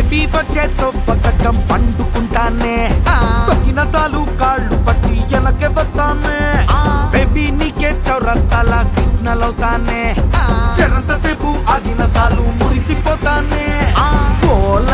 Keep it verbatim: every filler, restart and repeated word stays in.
baby వచ్చేతో పక్కకం పండుకుంటానే తొక్కిన సాలు కాళ్ళు పట్టి వెనకే వస్తానే బేబీ నీకే చౌరస్తాల సిగ్నల్ అవుతానే చెరంతసేపు ఆగిన సాలు మురిసిపోతానే పోల